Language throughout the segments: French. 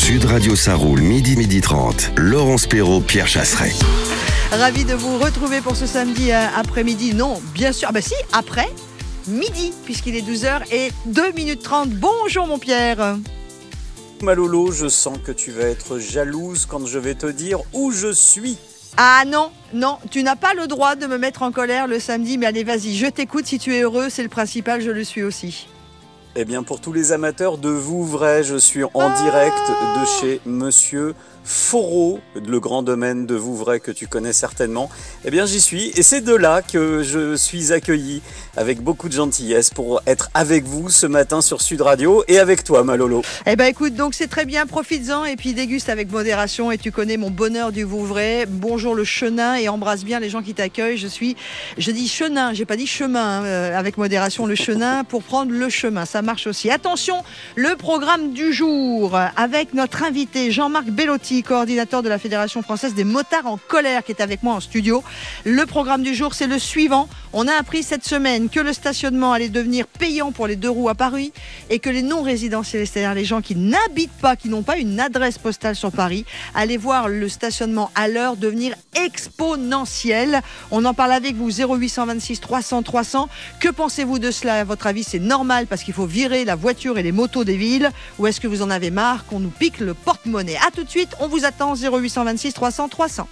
Sud Radio ça roule, midi 30. Laurence Perrault, Pierre Chasseret. Ravi de vous retrouver pour ce samedi après-midi. Non, bien sûr, si, après midi, puisqu'il est 12h et 2 minutes 30. Bonjour mon Pierre. Malolo, je sens que tu vas être jalouse quand je vais te dire où je suis. Ah non, tu n'as pas le droit de me mettre en colère le samedi, mais allez, vas-y, je t'écoute. Si tu es heureux, c'est le principal, je le suis aussi. Eh bien, pour tous les amateurs de Vouvray, je suis en direct de chez Monsieur Foreau, le grand domaine de Vouvray que tu connais certainement. Eh bien, j'y suis et c'est de là que je suis accueilli avec beaucoup de gentillesse pour être avec vous ce matin sur Sud Radio et avec toi, Malolo. Eh ben, écoute, donc c'est très bien, profites-en et puis déguste avec modération et tu connais mon bonheur du Vouvray. Bonjour le Chenin et embrasse bien les gens qui t'accueillent. Je dis Chenin, j'ai pas dit chemin, avec modération le Chenin pour prendre le chemin. Ça marche aussi. Attention, le programme du jour avec notre invité Jean-Marc Bellotti, coordinateur de la Fédération française des motards en colère, qui est avec moi en studio. Le programme du jour, c'est le suivant. On a appris cette semaine que le stationnement allait devenir payant pour les 2 roues à Paris et que les non-résidentiels, c'est-à-dire les gens qui n'habitent pas, qui n'ont pas une adresse postale sur Paris, allaient voir le stationnement à l'heure devenir exponentiel. On en parle avec vous, 0826 300 300. Que pensez-vous de cela? À votre avis, c'est normal parce qu'il faut virer la voiture et les motos des villes, ou est-ce que vous en avez marre qu'on nous pique le porte-monnaie? A tout de suite, on vous attend, 0826 300 300.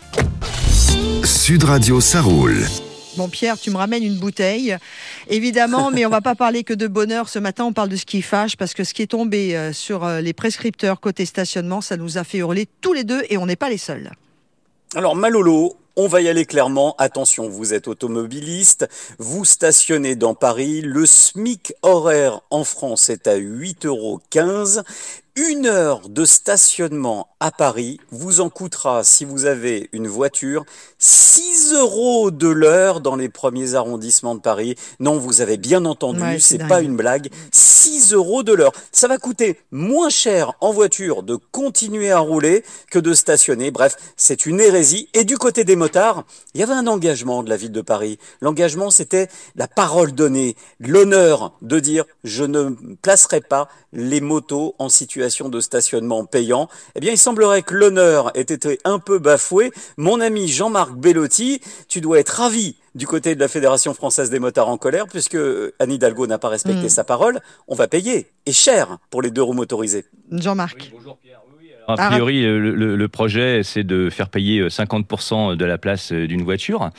Sud Radio ça roule. Bon Pierre, tu me ramènes une bouteille, évidemment, mais on va pas parler que de bonheur. Ce matin, on parle de ce qui fâche, parce que ce qui est tombé sur les prescripteurs côté stationnement, ça nous a fait hurler tous les deux et on n'est pas les seuls. Alors Malolo, on va y aller clairement. Attention, vous êtes automobiliste, vous stationnez dans Paris, le SMIC horaire en France est à 8,15 €. 1 heure de stationnement à Paris vous en coûtera, si vous avez une voiture, 6 € de l'heure dans les premiers arrondissements de Paris. Non, vous avez bien entendu, c'est pas une blague. 6 € de l'heure. Ça va coûter moins cher en voiture de continuer à rouler que de stationner. Bref, c'est une hérésie. Et du côté des motards, il y avait un engagement de la ville de Paris. L'engagement, c'était la parole donnée, l'honneur de dire « je ne placerai pas les motos en situation de stationnement payant ». Eh bien, il semblerait que l'honneur ait été un peu bafoué. Mon ami Jean-Marc Bellotti, tu dois être ravi du côté de la Fédération française des motards en colère, puisque Anne Hidalgo n'a pas respecté sa parole. On va payer, et cher, pour les 2 roues motorisées. Jean-Marc. Oui, bonjour Pierre. A priori, le projet, c'est de faire payer 50% de la place d'une voiture.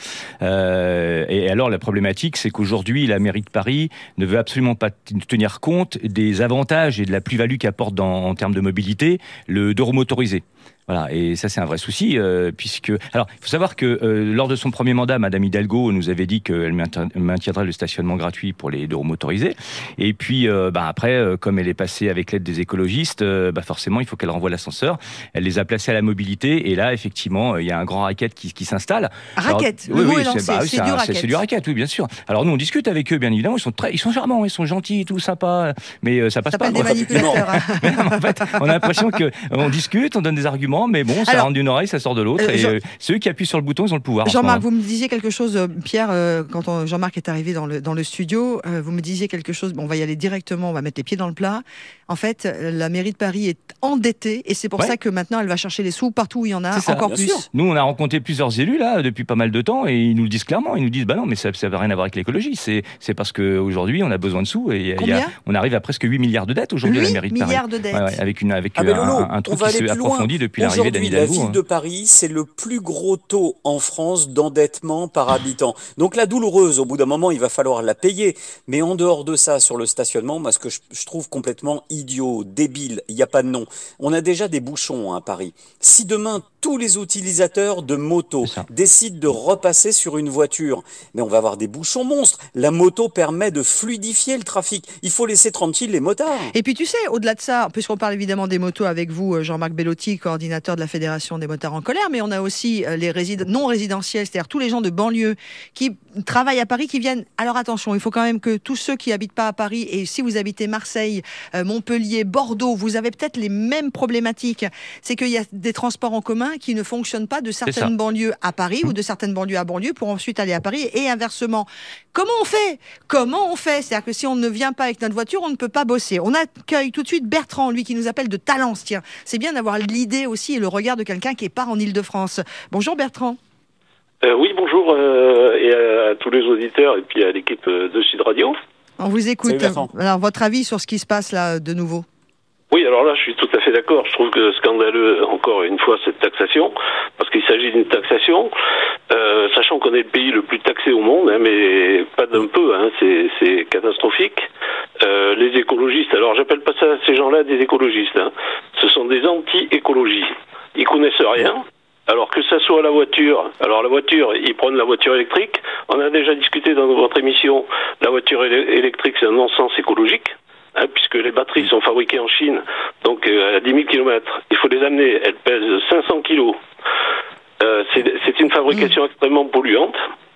Et alors, la problématique, c'est qu'aujourd'hui, la mairie de Paris ne veut absolument pas tenir compte des avantages et de la plus-value qu'apporte en termes de mobilité le 2 roues motorisé. Voilà, et ça c'est un vrai souci, puisque... Alors, il faut savoir que lors de son premier mandat, Madame Hidalgo nous avait dit qu'elle maintiendrait le stationnement gratuit pour les 2 roues motorisés. Et puis, après, comme elle est passée avec l'aide des écologistes, forcément, il faut qu'elle renvoie l'ascenseur. Elle les a placés à la mobilité, et là, effectivement, il y a un grand racket qui s'installe. Racket, alors, le mot oui, est lancé, c'est du racket. C'est du racket, oui, bien sûr. Alors nous, on discute avec eux, bien évidemment, ils sont charmants, ils sont gentils, tout sympa, mais ça passe pas. Ça s'appelle des manipulateurs. Mais non, en fait, on a l'impression qu'on discute, on donne des arguments, mais bon, ça rentre d'une oreille, ça sort de l'autre, et ceux qui appuient sur le bouton, ils ont le pouvoir. Jean-Marc, vous me disiez quelque chose, Pierre, quand Jean-Marc est arrivé dans le studio, vous me disiez quelque chose, on va y aller directement, on va mettre les pieds dans le plat. En fait, la mairie de Paris est endettée, et c'est pour ça que maintenant, elle va chercher les sous partout où il y en a, encore plus. Sûr. Nous, on a rencontré plusieurs élus, là, depuis pas mal de temps, et ils nous le disent clairement, ils nous disent, non, mais ça n'a rien à voir avec l'écologie, c'est parce qu'aujourd'hui, on a besoin de sous, et on arrive à presque 8 milliards de dettes aujourd'hui à la mairie de Paris. 8 milliards de dettes. Avec un truc on va qui aller s'est plus loin. approfondi depuis l'arrivée d'Anne Hidalgo. La ville de Paris, c'est le plus gros taux en France d'endettement par habitant. Donc la douloureuse, au bout d'un moment, il va falloir la payer. Mais en dehors de ça, sur le stationnement, moi, ce que je trouve complètement idiot, débile, il n'y a pas de nom. On a déjà des bouchons à Paris. Si demain, tous les utilisateurs de moto décident de repasser sur une voiture, mais on va avoir des bouchons monstres. La moto permet de fluidifier le trafic. Il faut laisser tranquille les motards. Et puis tu sais, au-delà de ça, puisqu'on parle évidemment des motos avec vous, Jean-Marc Bellotti, coordinateur de la Fédération des motards en colère, mais on a aussi les non résidentiels, c'est-à-dire tous les gens de banlieue qui travaillent à Paris, qui viennent. Alors attention, il faut quand même que tous ceux qui habitent pas à Paris, et si vous habitez Marseille, Montpellier, Bordeaux, vous avez peut-être les mêmes problématiques. C'est qu'il y a des transports en commun trains qui ne fonctionnent pas de certaines banlieues à Paris ou de certaines banlieues à banlieue pour ensuite aller à Paris et inversement. Comment on fait? C'est-à-dire que si on ne vient pas avec notre voiture, on ne peut pas bosser. On accueille tout de suite Bertrand, lui qui nous appelle de Talence. Tiens, c'est bien d'avoir l'idée aussi et le regard de quelqu'un qui est pas en Île-de-France. Bonjour Bertrand. Oui, bonjour et à tous les auditeurs et puis à l'équipe de Sud Radio. On vous écoute. Alors, votre avis sur ce qui se passe là de nouveau? Oui, alors là, je suis tout à fait d'accord. Je trouve que scandaleux, encore une fois, cette taxation, parce qu'il s'agit d'une taxation, sachant qu'on est le pays le plus taxé au monde, mais pas d'un peu, c'est catastrophique. Les écologistes, alors j'appelle pas ça ces gens-là des écologistes, ce sont des anti-écologies. Ils connaissent rien. Alors que ça soit la voiture, alors la voiture, ils prennent la voiture électrique. On a déjà discuté dans votre émission, la voiture électrique, c'est un non-sens écologique. Puisque les batteries sont fabriquées en Chine, donc à 10 000 km, il faut les amener, elles pèsent 500 kilos. C'est une fabrication extrêmement polluante.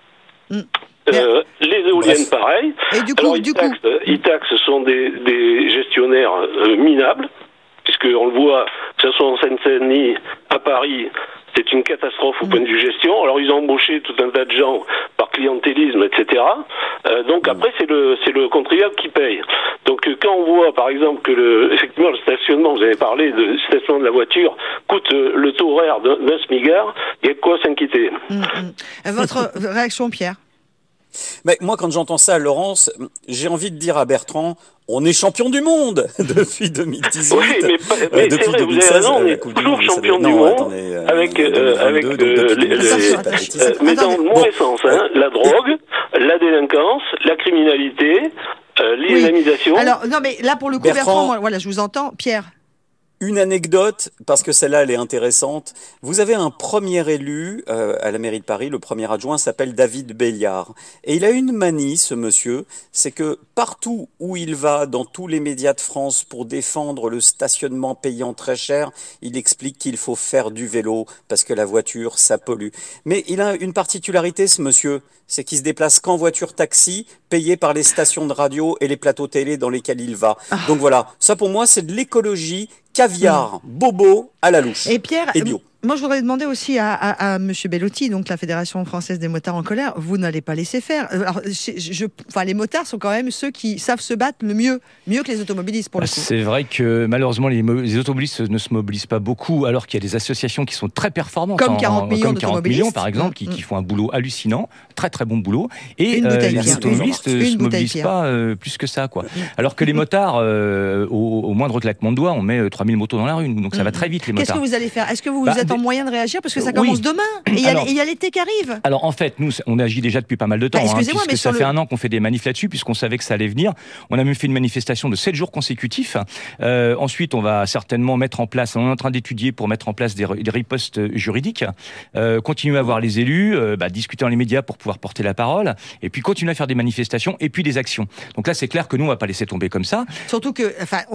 Les éoliennes, pareil. Et du coup, ils taxent, ce sont des gestionnaires minables, puisqu'on le voit, que ce soit en Seine-Saint-Denis, à Paris, c'est une catastrophe au point de vue gestion. Alors ils ont embauché tout un tas de gens par clientélisme, etc. Donc après c'est le contribuable qui paye. Donc quand on voit par exemple que effectivement le stationnement, vous avez parlé de stationnement de la voiture, coûte le taux horaire d'un smigard, il y a de quoi s'inquiéter. Votre réaction, Pierre? Mais moi, quand j'entends ça, Laurence, j'ai envie de dire à Bertrand, on est champion du monde depuis 2018. Oui, mais depuis c'est vrai, 2016, vous avez raison, on est toujours champion du monde avec mais dans le mauvais sens, la drogue, la délinquance, la criminalité, l'islamisation. Alors, non, mais là, pour le coup, Bertrand, moi, voilà, je vous entends. Pierre? Une anecdote, parce que celle-là, elle est intéressante. Vous avez un premier élu à la mairie de Paris, le premier adjoint s'appelle David Béliard. Et il a une manie, ce monsieur, c'est que partout où il va, dans tous les médias de France, pour défendre le stationnement payant très cher, il explique qu'il faut faire du vélo, parce que la voiture, ça pollue. Mais il a une particularité, ce monsieur, c'est qu'il se déplace qu'en voiture taxi, payé par les stations de radio et les plateaux télé dans lesquels il va. Donc voilà, ça pour moi, c'est de l'écologie caviar, bobo, à la louche. Et Pierre, et bio. Moi, je voudrais demander aussi à Monsieur Bellotti, donc la Fédération française des motards en colère, vous n'allez pas laisser faire. Alors, les motards sont quand même ceux qui savent se battre le mieux que les automobilistes pour le coup. C'est vrai que malheureusement les automobilistes ne se mobilisent pas beaucoup, alors qu'il y a des associations qui sont très performantes, comme 40 millions par exemple, qui font un boulot hallucinant, très très bon boulot. Et les automobilistes ne se mobilisent pas plus que ça, quoi. Alors que les motards, au moindre claquement de doigts, on met 3000 motos dans la rue, donc ça va très vite les motards. Qu'est-ce que vous allez faire? Est-ce que vous êtes en moyen de réagir parce que ça commence demain et il y a l'été qui arrive. Alors en fait, nous on agit déjà depuis pas mal de temps, puisque ça fait un an qu'on fait des manifs là-dessus, puisqu'on savait que ça allait venir. On a même fait une manifestation de 7 jours consécutifs. Ensuite, on va certainement mettre en place, on est en train d'étudier pour mettre en place des ripostes juridiques, continuer à voir les élus, discuter dans les médias pour pouvoir porter la parole, et puis continuer à faire des manifestations et puis des actions. Donc là, c'est clair que nous on va pas laisser tomber comme ça. Surtout que,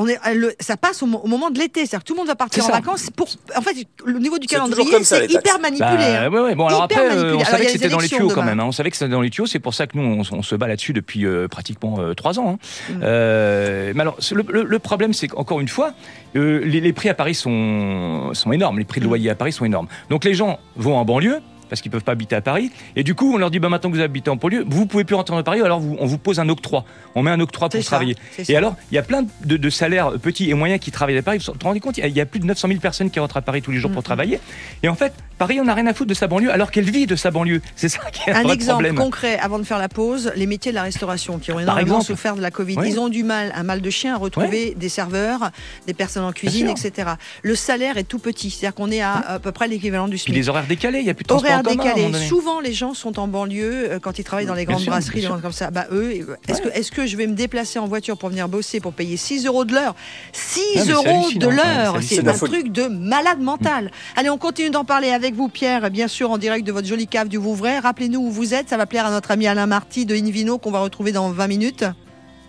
ça passe au moment de l'été, c'est-à-dire que tout le monde va partir en vacances. En fait, le niveau du calendrier, c'est hyper manipulé. Bon, alors après, on savait que c'était dans les tuyaux quand même. On savait que c'était dans les tuyaux. C'est pour ça que nous, on se bat là-dessus depuis pratiquement 3 ans. Mais alors, le problème, c'est qu'encore une fois, les prix à Paris sont énormes. Les prix de loyer à Paris sont énormes. Donc les gens vont en banlieue, parce qu'ils peuvent pas habiter à Paris. Et du coup, on leur dit, maintenant que vous habitez en banlieue, vous pouvez plus rentrer dans Paris, alors on vous pose un octroi. On met un octroi pour travailler. Et alors, il y a plein de salaires petits et moyens qui travaillent à Paris. Vous vous rendez compte, il y a plus de 900 000 personnes qui rentrent à Paris tous les jours pour travailler. Et en fait, Paris, on n'a rien à foutre de sa banlieue, alors qu'elle vit de sa banlieue. C'est ça qui est un vrai problème. Un exemple concret, avant de faire la pause, les métiers de la restauration, qui ont énormément souffert de la Covid. Ils ont un mal de chien à retrouver des serveurs, des personnes en cuisine, etc. Le salaire est tout petit. C'est-à-dire qu'on est à peu près l'équivalent du SMIC. Puis les horaires décalés, il n'y a plus de transport en commun. Souvent, les gens sont en banlieue quand ils travaillent dans les grandes brasseries, comme ça. Est-ce que je vais me déplacer en voiture pour venir bosser pour payer 6 € de l'heure? 6 € de l'heure, c'est un truc de malade mental. Allez, on continue d'en parler avec vous, Pierre, bien sûr, en direct de votre jolie cave du Vouvray. Rappelez-nous où vous êtes, ça va plaire à notre ami Alain Marty de Invino qu'on va retrouver dans 20 minutes.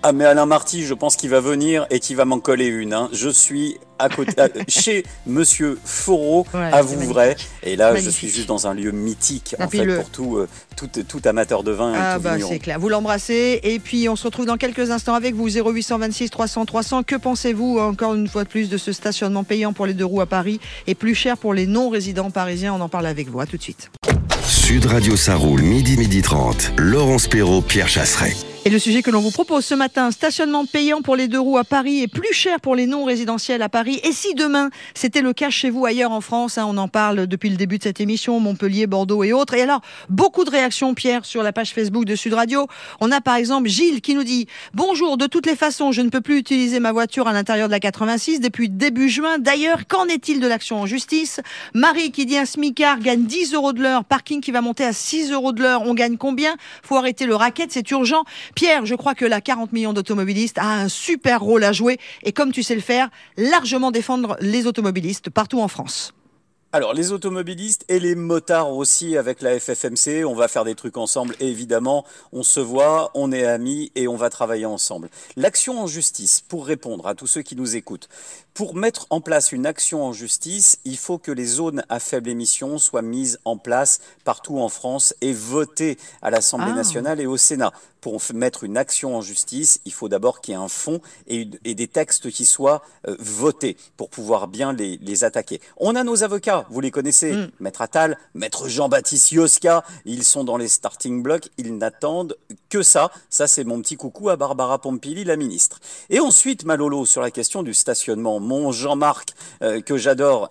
Ah mais Alain Marty, je pense qu'il va venir et qu'il va m'en coller une. Hein. Je suis à côté, chez Monsieur Foreau à Vouvray. Et là, magnifique. Je suis juste dans un lieu mythique en fait, pour tout amateur de vin. Ah et tout bah c'est clair. Vous l'embrassez et puis on se retrouve dans quelques instants avec vous. 0826 300 300. Que pensez-vous encore une fois de plus de ce stationnement payant pour les 2 roues à Paris et plus cher pour les non-résidents parisiens? On en parle avec vous. À tout de suite. Sud Radio, ça roule, midi 30. Laurence Perrault, Pierre Chasseret. Et le sujet que l'on vous propose ce matin, stationnement payant pour les 2 roues à Paris et plus cher pour les non-résidentiels à Paris. Et si demain, c'était le cas chez vous ailleurs en France, on en parle depuis le début de cette émission, Montpellier, Bordeaux et autres. Et alors, beaucoup de réactions, Pierre, sur la page Facebook de Sud Radio. On a par exemple Gilles qui nous dit « Bonjour, de toutes les façons, je ne peux plus utiliser ma voiture à l'intérieur de la 86 depuis début juin. D'ailleurs, qu'en est-il de l'action en justice ?» Marie qui dit « Un smicard gagne 10 € de l'heure, parking qui va monter à 6 € de l'heure. On gagne combien ? Faut arrêter le racket, c'est urgent. » Pierre, je crois que la 40 millions d'automobilistes a un super rôle à jouer et comme tu sais le faire, largement défendre les automobilistes partout en France. Alors, les automobilistes et les motards aussi avec la FFMC, on va faire des trucs ensemble et évidemment, on se voit, on est amis et on va travailler ensemble. L'action en justice, pour répondre à tous ceux qui nous écoutent, pour mettre en place une action en justice, il faut que les zones à faible émission soient mises en place partout en France et votées à l'Assemblée nationale et au Sénat. Pour mettre une action en justice, il faut d'abord qu'il y ait un fond et des textes qui soient votés pour pouvoir bien les attaquer. On a nos avocats, vous les connaissez, Maître Attal, Maître Jean-Baptiste Yoska, ils sont dans les starting blocks, ils n'attendent que ça. Ça, c'est mon petit coucou à Barbara Pompili, la ministre. Et ensuite, Malolo, sur la question du stationnement, mon Jean-Marc, que j'adore,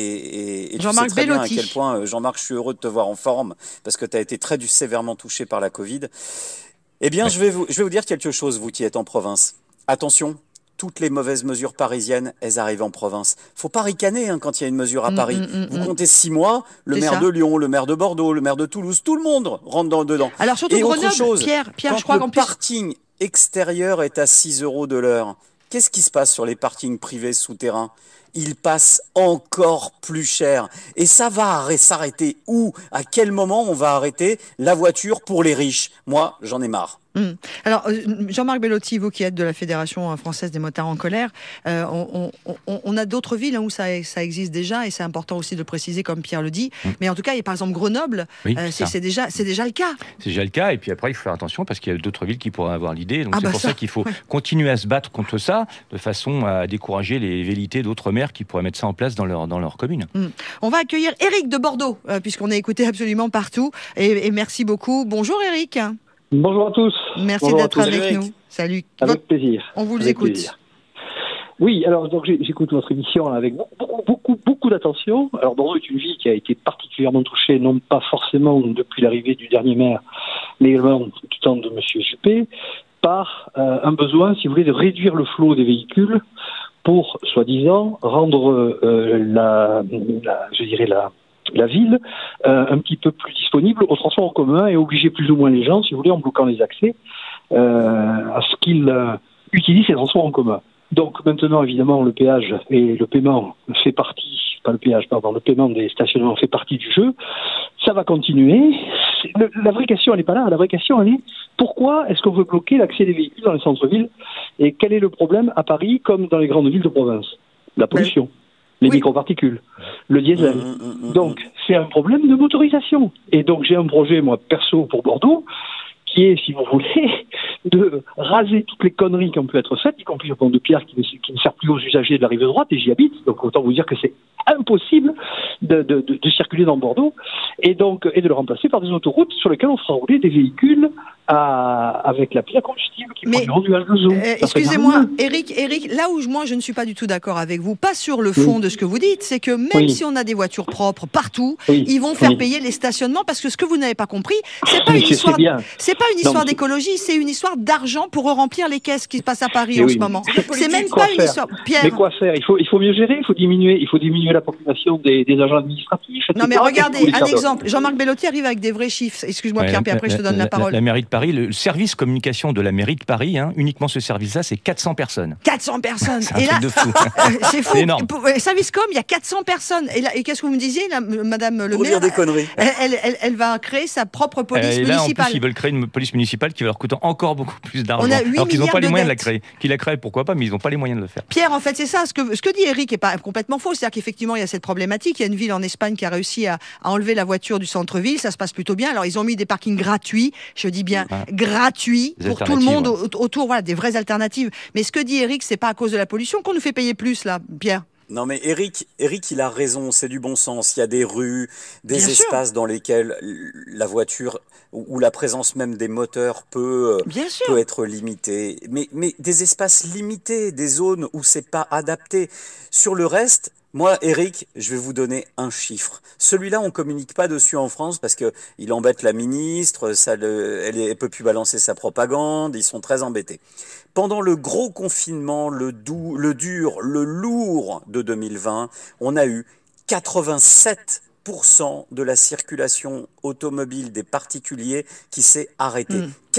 et tu sais très bien à quel point, Jean-Marc, je suis heureux de te voir en forme, parce que tu as été très sévèrement touché par la Covid. Eh bien, je vais vous dire quelque chose, vous qui êtes en province. Attention, toutes les mauvaises mesures parisiennes, elles arrivent en province. Faut pas ricaner quand il y a une mesure à Paris. Vous comptez 6 mois, le maire de Lyon, le maire de Bordeaux, le maire de Toulouse, tout le monde rentre dedans. Alors surtout Grenoble, Pierre, quand je crois le parking extérieur est à 6 € de l'heure, qu'est-ce qui se passe sur les parkings privés souterrains ? Il passe encore plus cher. Et ça va s'arrêter où ? À quel moment on va arrêter la voiture pour les riches ? Moi, j'en ai marre. Alors, Jean-Marc Bellotti, vous qui êtes de la Fédération française des motards en colère, on a d'autres villes où ça existe déjà, et c'est important aussi de le préciser, comme Pierre le dit. Mais en tout cas, il y a par exemple Grenoble, c'est déjà le cas. C'est déjà le cas, et puis après, il faut faire attention, parce qu'il y a d'autres villes qui pourraient avoir l'idée. Donc c'est pour ça qu'il faut continuer à se battre contre ça, de façon à décourager les velléités d'autres maires qui pourraient mettre ça en place dans leur commune. On va accueillir Eric de Bordeaux, puisqu'on est écouté absolument partout. Et merci beaucoup. Bonjour Eric. Bonjour à tous. Merci d'être avec nous. Salut. Avec plaisir. On vous écoute. Plaisir. Oui, alors donc j'écoute votre émission avec beaucoup d'attention. Alors Bordeaux est une ville qui a été particulièrement touchée, non pas forcément depuis l'arrivée du dernier maire, mais également du temps de M. Juppé, par un besoin, si vous voulez, de réduire le flot des véhicules pour, soi-disant, rendre la ville un petit peu plus disponible au transport en commun et obliger plus ou moins les gens, si vous voulez, en bloquant les accès, à ce qu'ils utilisent ces transports en commun. Donc maintenant, évidemment, le péage et le paiement fait partie, le paiement des stationnements fait partie du jeu. Ça va continuer. La vraie question, elle n'est pas là. La vraie question, elle est pourquoi est-ce qu'on veut bloquer l'accès des véhicules dans les centres-villes et quel est le problème à Paris comme dans les grandes villes de province ? La pollution. Les microparticules, le diesel. Donc, c'est un problème de motorisation. Et donc, j'ai un projet, moi, perso, pour Bordeaux, qui est, si vous voulez, de raser toutes les conneries qui ont pu être faites, y compris le pont de pierre qui ne sert plus aux usagers de la rive droite, et j'y habite. Donc, autant vous dire que c'est impossible de circuler dans Bordeaux, et de le remplacer par des autoroutes sur lesquelles on fera rouler des véhicules avec la pile à combustible qui produiront du H2O. Excusez-moi, Eric, là où moi je ne suis pas du tout d'accord avec vous, pas sur le fond de ce que vous dites, c'est que même si on a des voitures propres partout, ils vont faire payer les stationnements, parce que ce que vous n'avez pas compris, c'est pas une histoire d'écologie, c'est une histoire d'argent pour remplir les caisses qui se passent à Paris en ce moment. C'est même pas une histoire. Pierre. Mais quoi faire ? Il faut mieux gérer, il faut diminuer la population des agents administratifs. Non mais regardez, un exemple. Jean-Marc Bellotti arrive avec des vrais chiffres. Excuse-moi Pierre, puis après je te donne la parole. La mairie de Paris, le service communication de la mairie de Paris, uniquement ce service-là, c'est 400 personnes. 400 personnes. C'est un truc de fou. C'est fou. C'est énorme. Service com, il y a 400 personnes. Et qu'est-ce que vous me disiez, là, Madame le Pour maire? dire des conneries. Elle va créer sa propre police Et là, en municipale. plus, ils veulent créer une police municipale qui va leur coûter encore beaucoup plus d'argent. On a 8 alors qu'ils n'ont pas les milliards de moyens de la dettes. créer. Qu'ils la créent, pourquoi pas, mais ils n'ont pas les moyens de le faire. Pierre, en fait, c'est ça. Ce que dit Eric n'est pas complètement faux. C'est-à-dire qu'effectivement, il y a cette problématique. Il y a une ville en Espagne qui a réussi à enlever la voiture du centre-ville. Ça se passe plutôt bien. Alors, ils ont mis des parkings gratuits. Je dis bien gratuits Des pour tout le monde alternatives, autour. Voilà, des vraies alternatives. Mais ce que dit Eric, c'est pas à cause de la pollution qu'on nous fait payer plus, là, Pierre. Non mais Eric, il a raison, c'est du bon sens. Il y a des rues, des Bien espaces dans lesquels la voiture ou la présence même des moteurs peut Bien sûr. peut être limitée. Mais des espaces limités, des zones où c'est pas adapté. Sur le reste, moi, Eric, je vais vous donner un chiffre. Celui-là, on communique pas dessus en France parce que il embête la ministre, elle peut plus balancer sa propagande, ils sont très embêtés. Pendant le gros confinement, le dur, le lourd de 2020, on a eu 87% de la circulation automobile des particuliers qui s'est arrêtée.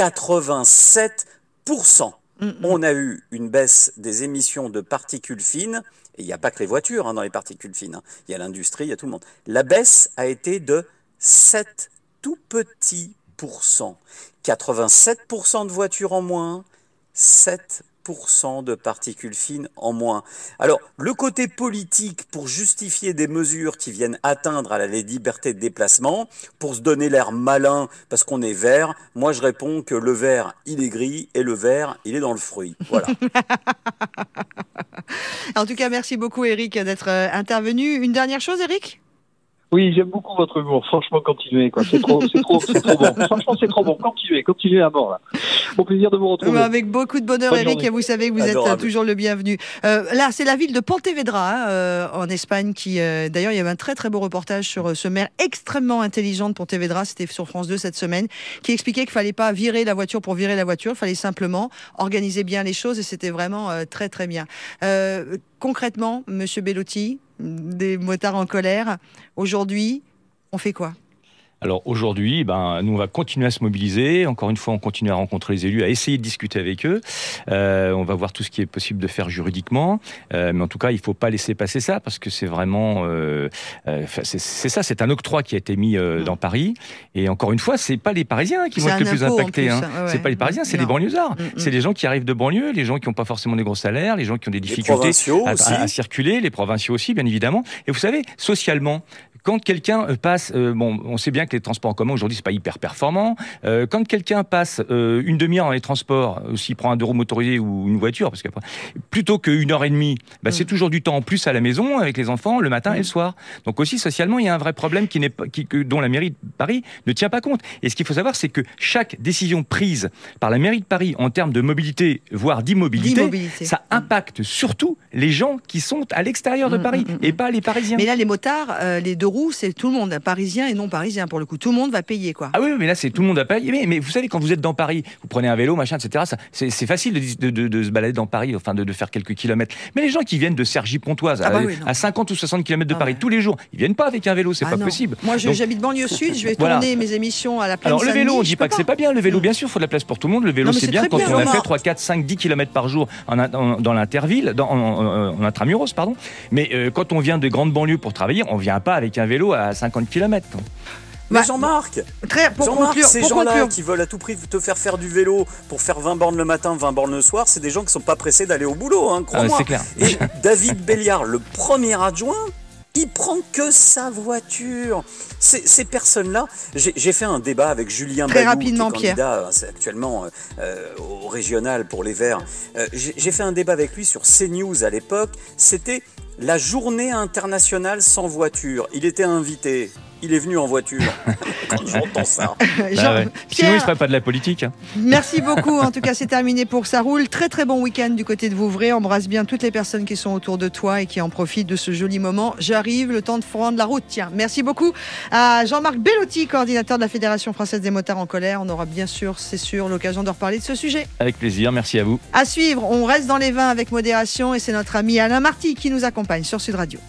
87%. On a eu une baisse des émissions de particules fines. Et il n'y a pas que les voitures dans les particules fines. Il y a l'industrie, il y a tout le monde. La baisse a été de 7 tout petits pourcents. 87% de voitures en moins, 7% de particules fines en moins. Alors, le côté politique pour justifier des mesures qui viennent atteindre à la liberté de déplacement, pour se donner l'air malin parce qu'on est vert, moi je réponds que le vert, il est gris et le vert, il est dans le fruit. Voilà. En tout cas, merci beaucoup, Eric, d'être intervenu. Une dernière chose, Eric ? Oui, j'aime beaucoup votre humour. Franchement, continuez, quoi. C'est trop bon. Franchement, c'est trop bon. Continuez à mort, là. Au plaisir de vous retrouver. Avec beaucoup de bonheur, Bonne Eric, journée. et vous savez que vous Adorable. êtes toujours le bienvenu. Là, c'est la ville de Pontevedra, en Espagne, qui, d'ailleurs, il y avait un très très beau reportage sur ce maire extrêmement intelligent de Pontevedra, c'était sur France 2 cette semaine, qui expliquait qu'il fallait pas virer la voiture pour virer la voiture, il fallait simplement organiser bien les choses, et c'était vraiment très très bien. Concrètement, Monsieur Bellotti, des motards en colère, aujourd'hui, on fait quoi ? Alors aujourd'hui, nous on va continuer à se mobiliser. Encore une fois, on continue à rencontrer les élus, à essayer de discuter avec eux. On va voir tout ce qui est possible de faire juridiquement. Mais en tout cas, il ne faut pas laisser passer ça parce que c'est vraiment... c'est un octroi qui a été mis dans Paris. Et encore une fois, ce n'est pas les Parisiens qui vont être le plus impactés. C'est pas les Parisiens, c'est les banlieusards. C'est les gens qui arrivent de banlieue, les gens qui n'ont pas forcément des gros salaires, les gens qui ont des difficultés à circuler, les provinciaux aussi, bien évidemment. Et vous savez, socialement, quand quelqu'un passe... on sait bien que les transports en commun, aujourd'hui, c'est pas hyper performant. Quand quelqu'un passe une demi-heure dans les transports, s'il prend un 2 roues motorisé ou une voiture, parce qu'après, plutôt qu'une heure et demie, c'est toujours du temps en plus à la maison, avec les enfants, le matin et le soir. Donc aussi, socialement, il y a un vrai problème dont la mairie de Paris ne tient pas compte. Et ce qu'il faut savoir, c'est que chaque décision prise par la mairie de Paris en termes de mobilité, voire d'immobilité, ça impacte surtout les gens qui sont à l'extérieur de Paris et pas les Parisiens. Mais là, les motards, les 2 roues, c'est tout le monde, parisien et non parisien pour le coup. Tout le monde va payer, quoi. Ah oui, mais là, c'est tout le monde va payer. Mais vous savez, quand vous êtes dans Paris, vous prenez un vélo, machin, etc. C'est facile de se balader dans Paris, enfin de faire quelques kilomètres. Mais les gens qui viennent de Cergy-Pontoise, à 50 ou 60 kilomètres de Paris tous les jours, ils viennent pas avec un vélo, c'est pas possible. Moi, j'habite banlieue sud, je vais tourner mes émissions à la plaine. Alors le vélo, on dit pas que c'est pas bien. Le vélo, bien sûr, il faut de la place pour tout le monde. Le vélo, c'est bien quand on a fait 3, 4, 5, 10 kilomètres par jour dans l'interville, en intramuros, pardon. Mais quand on vient de grandes banlieues pour travailler, on vient pas avec un vélo à 50 kilomètres. Mais Jean-Marc, ces gens-là qui veulent à tout prix te faire du vélo pour faire 20 bornes le matin, 20 bornes le soir, c'est des gens qui sont pas pressés d'aller au boulot, crois-moi. C'est clair. Et David Béliard, le premier adjoint, il prend que sa voiture. Ces personnes-là, j'ai fait un débat avec Julien Bayou, qui est candidat actuellement au régional pour les Verts. J'ai fait un débat avec lui sur CNews à l'époque. C'était la journée internationale sans voiture. Il était invité. Il est venu en voiture. Quand j'entends ça. Sinon, il ne ferait pas de la politique. Merci beaucoup. En tout cas, c'est terminé pour Ça roule. Très, très bon week-end du côté de Vouvray. Embrasse bien toutes les personnes qui sont autour de toi et qui en profitent de ce joli moment. J'arrive, le temps de prendre la route. Tiens, merci beaucoup à Jean-Marc Bellotti, coordinateur de la Fédération française des motards en colère. On aura bien sûr, c'est sûr, l'occasion de reparler de ce sujet. Avec plaisir. Merci à vous. À suivre, on reste dans les vins avec modération et c'est notre ami Alain Marty qui nous accompagne sur Sud Radio.